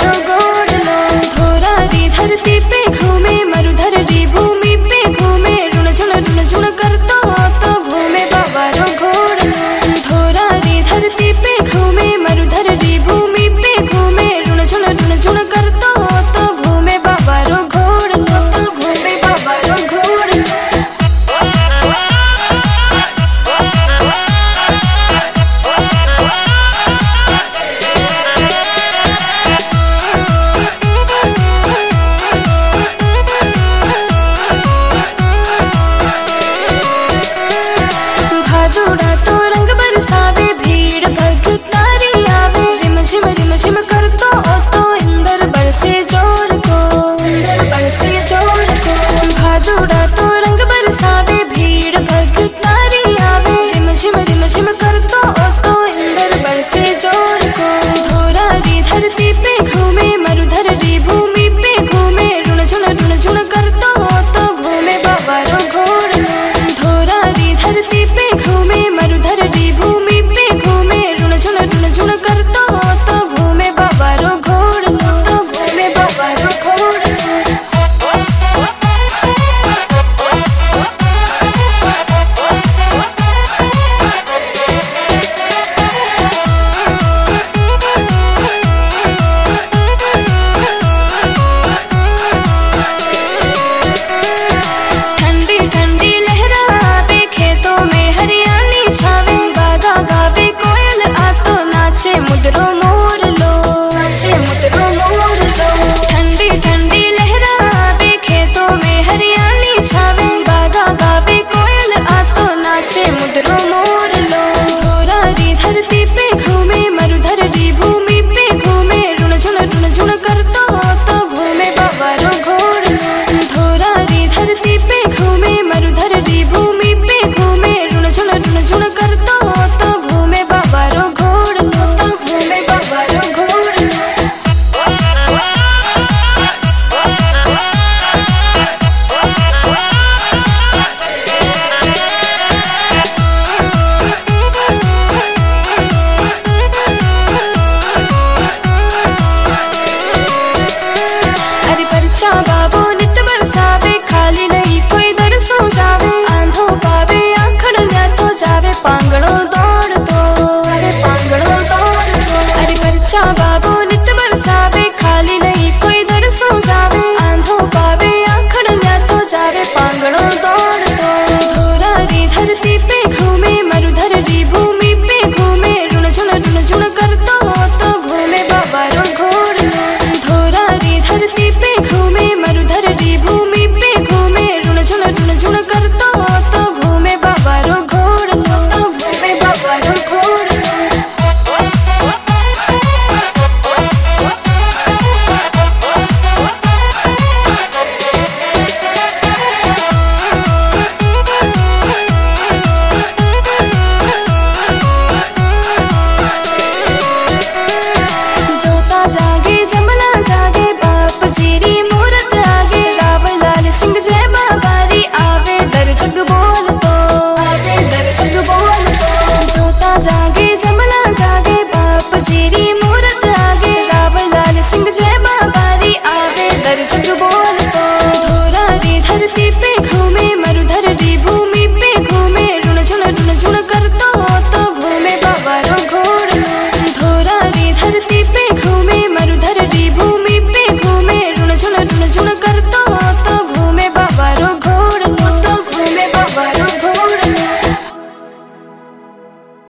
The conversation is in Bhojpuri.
रो गोड़ लो। धोरा री धरती पे घूमे मरुधर री भूमि पे घूमे रुण झुण करतो तो घूमे बाबा रो घोड़ लो। धोरा री धरती पे घूमे मरुधर री भूमि पे घूमे रुण झुण करतो तो घूमे बाबा रो घोड़ लो। तो घूमे बाबा रो घोड़ लो। भादुड़ा तो रंग बरसावे भीड़ भगतारी आवे रिम झिम करतो तो इंदर बरसे जोर को। इंदर बरसे जोर को। भादुड़ा तो रंग बरसावे भीड़ भगतारी आवे रिम झिम करतो तो इंदर बरसे जोर को। धोरा री धरती पे घूमे मरुधर री भूमि पे घूमे रुण झुण करतो तो घूमे बाबा रो घोड़ लो। धोरा री धरती पे घूमे मरुधर री भूमि पे घूमे रुण झुण करतो तो घूमे बाबा रो घोड़ लो। तो घूमे बाबा रो घोड़ लो। ठंडी ठंडी लहरा आवे खेतों में हरियाली छावे गागा गावे कोयल आतो नाचे मुद्रो मोर लो। नाचे मुद्रो मोर लो। ठंडी ठंडी लहरा आवे खेतों में हरियाली छावे गागा गावे कोयल आतो नाचे मुद्रो मोर लो। धोरा री धरती पे घूमे मरुधर री भूमि पे घूमे रुण झुण करतो तो घूमे बाबा रो घोड़ लो। धोरा री धरती पे घूमे मरुधर री भूमि पे घूमे रुण झुण करतो तो घूमे बाबा रो घोड़ लो। तो घूमे बाबा रो घोड़ लो। अरे परचा बाबो नित बरसावे खाली नहीं कोई दर सो जावे आंधो पावे आखड़ न्या तो जावे पांगड़ो दौड़ तो। अरे पांगड़ो दौड़ तो। अरे परचा बाबो नित बरसावे खाली नहीं कोई दर सो जावे आंधो पावे आखड़ न्या तो जावे पांगड़ो दौड़ तो। धोरा री धरती पे घूमे मरुधर री भूमि पे घूमे रुण झुण करतो तो घूमे बाबा रो घोड़ लो। धोरा री धरती पे घूमे मरुधर री भूमि पे घूमे रुण झुण करतो तो घूमे बाबा रो घोड़ लो। तो घूमे बाबा रो घोड़ लो। जोता जागे जमना जागे बाप जीरी मूरत आगे राव लाल सिंह जय बाबारी आवे दर जग बोल तो। आवे दर जग बोल तो। जोता जागे जमना जागे बाप जीरी मूरत आगे राव लाल सिंह जय बाबारी आवे दर जग बोल